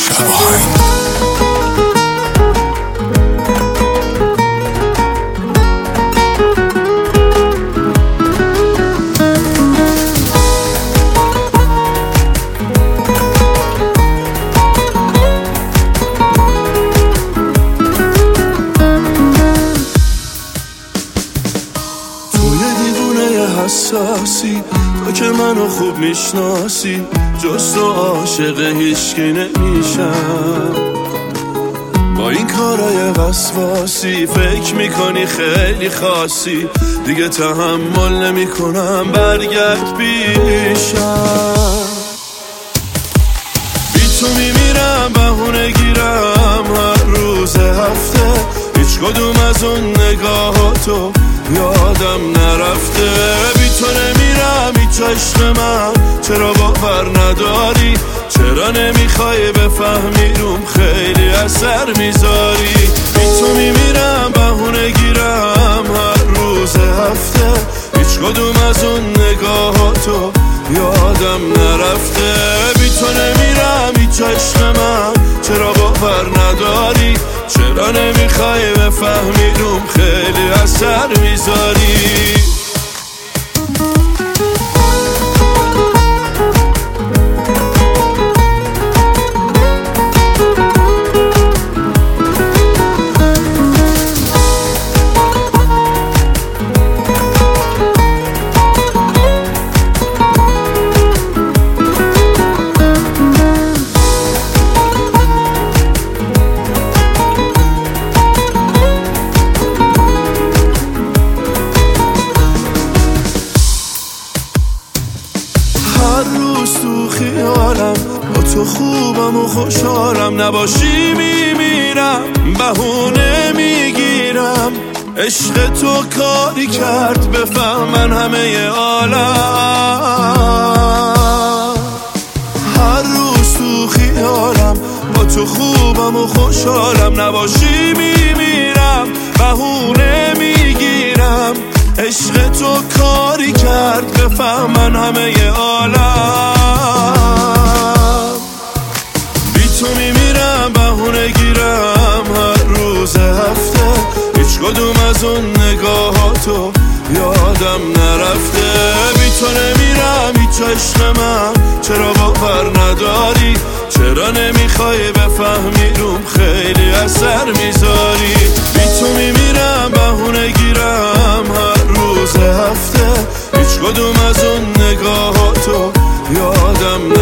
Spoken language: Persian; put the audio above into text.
حساسی تو که منو خوب میشناسی، جز تو عاشق هیچکی نمیشم. با این کارای وسواسی فکر میکنی خیلی خاصی، دیگه تحمل نمیکنم برگرد پیشم. بی تو میمیرم بهونه گیرم هر روز هفته، هیچ کدوم از اون نگاهاتو یادم نرفته. بی تو نمیرم هیچ عشق من، چرا باور نداری؟ چرا نمیخوای بفهمی روم خیلی اثر میذاری؟ بی تو میمیرم بهونه گیرم هر روز هفته، هیچ کدوم از اون نگاهاتو یادم نرفته. بی تو نمیرم هیچ عشق من، چرا باور نداری؟ چرا نمیخوای بفهمی روم خیلی اثر میذاری؟ هر روز تو خیالم با تو خوبم و خوشحالم، نباشی میمیرم بهونه میگیرم. عشق تو کاری کرد بفهمن همه عالم. هر روز تو خیالم با تو خوبم و خوشحالم، نباشی میمیرم بهونه میگیرم. عشق تو کاری کرد بفهمن همه عالم. بی تو میمیرم بهونه گیرم هر روز هفته، هیچ کدوم از اون نگاهاتو یادم نرفته. بی تو نمیرم هیچ عشق من، چرا باور نداری؟ چرا نمیخوای بفهمی روم خیلی اثر میذاری؟ بی تو میمیرم بهونه گیرم هر روز هفته، هیچ کدوم از اون نگاهاتو یادم